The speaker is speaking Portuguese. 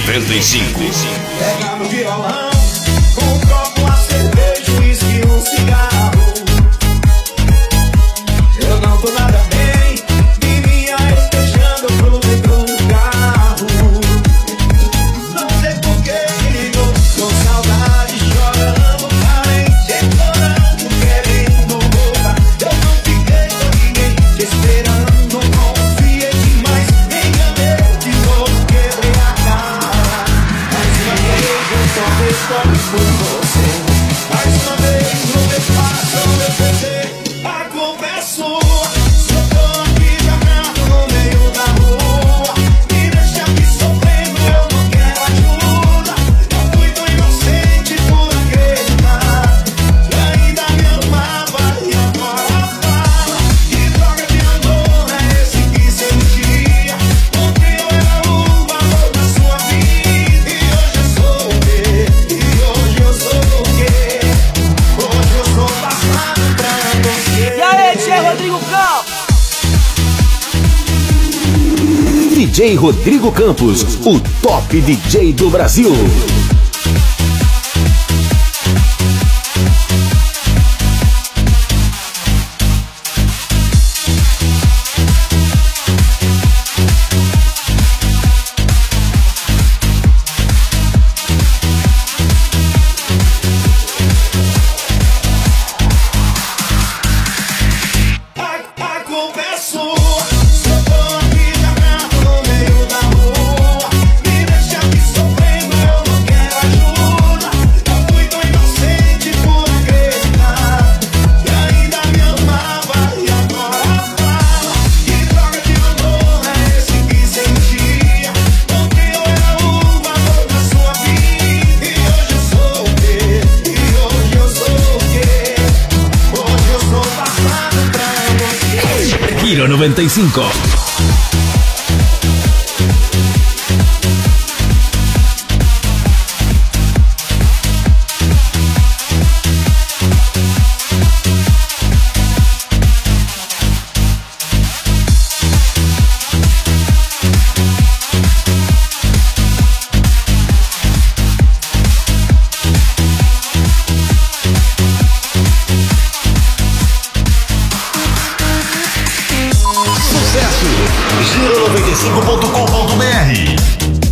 95. Pega no violão, um copo, uma cerveja, um uísque, um cigarro. Eu não tô nada bem, vi minha ex beijando pro dentro do carro. Não sei por que ligou, com saudade, chorando, carente, implorando, querendo voltar. Eu não fiquei com ninguém, te esperando, confiei demais, me enganei de novo, quebrei a cara. Mais uma vez eu só respondo por você. Mais uma vez no meu coração eu perdi. A culpa é sua. Só tô aqui jogando no meio da rua. Me deixa aqui sofrendo, eu não quero ajuda. Eu fui tão inocente por acreditar que ainda me amava e agora fala. Que droga de amor é esse que sentia? Ontem eu era o amor da sua vida e hoje eu sou o quê? E hoje eu sou o quê? Hoje eu sou passado pra você. E aí, DJ Rodrigo Campos? DJ Rodrigo Campos, o top DJ do Brasil. A culpa é sua. Só tô aqui jogando no meio da rua. Me deixa aqui sofrendo, eu não quero ajuda. Eu fui tão inocente por acreditar que ainda me amava e agora fala. Que droga de amor é esse que sentia? Ontem eu era o amor da sua vida e hoje eu sou o quê? E hoje eu sou o quê? Hoje eu sou passado pra você. Giro 95. Sucesso! Giro95.com.br